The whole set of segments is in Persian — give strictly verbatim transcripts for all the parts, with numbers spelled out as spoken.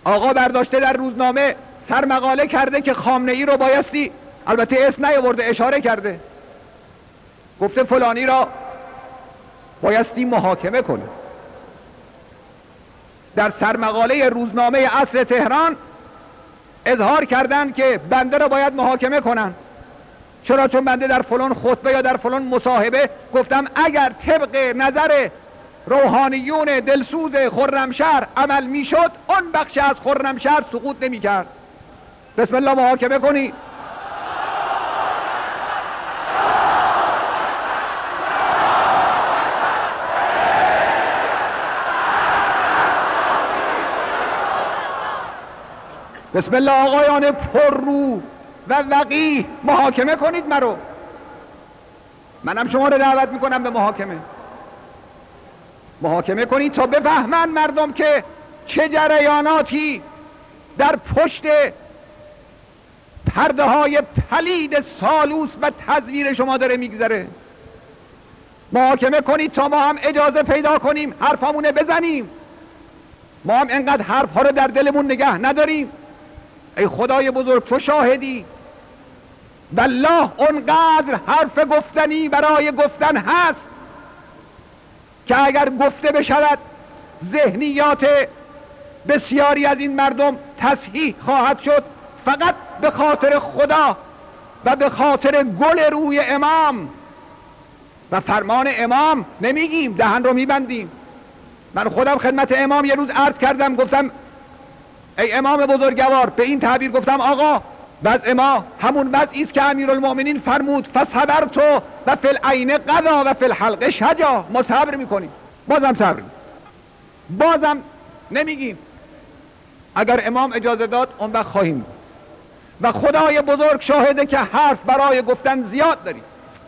آقا برداشته در روزنامه سرمقاله کرده که خامنه ای رو بایستی، البته اسم نیاورده، اشاره کرده، گفته فلانی را بایستی محاکمه کنه. در سرمقاله روزنامه عصر تهران اظهار کردند که بنده را باید محاکمه کنن. چرا؟ چون بنده در فلان خطبه یا در فلان مصاحبه گفتم اگر طبق نظر روحانیون دلسوز خرمشهر عمل میشد اون بخش از خرمشهر سقوط نمی کرد. بسم الله محاکمه کنی. بسم الله آقایان پررو و وقیح محاکمه کنید مرو. منم شما رو دعوت میکنم به محاکمه. محاکمه کنید تا بفهمن مردم که چه جریاناتی در پشت پرده های پلید سالوس و تزویر شما داره میگذره. محاکمه کنید تا ما هم اجازه پیدا کنیم حرفامونه بزنیم. ما هم انقدر حرف ها رو در دلمون نگه نداریم. ای خدای بزرگ تو شاهدی، والله اونقدر حرف گفتنی برای گفتن هست که اگر گفته بشود ذهنیات بسیاری از این مردم تصحیح خواهد شد. فقط به خاطر خدا و به خاطر گل روی امام و فرمان امام نمیگیم، دهن رو میبندیم. من خودم خدمت امام یه روز عرض کردم، گفتم ای امام بزرگوار، به این تعبیر گفتم آقا وضع ما همون وضعی است که امیرالمؤمنین فرمود فصبرت و فی العین قضا و فی الحلق شجا. ما صبر میکنیم، بازم صبر میکنیم، بازم نمیگیم. اگر امام اجازه داد اون وقت خواهیم و خدای بزرگ شاهده که حرف برای گفتن زیاد داریم.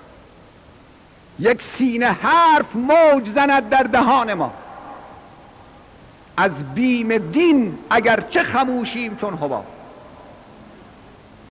یک سینه حرف موج زند در دهان ما، از بیم دین اگر چه خموشیم چون حباب.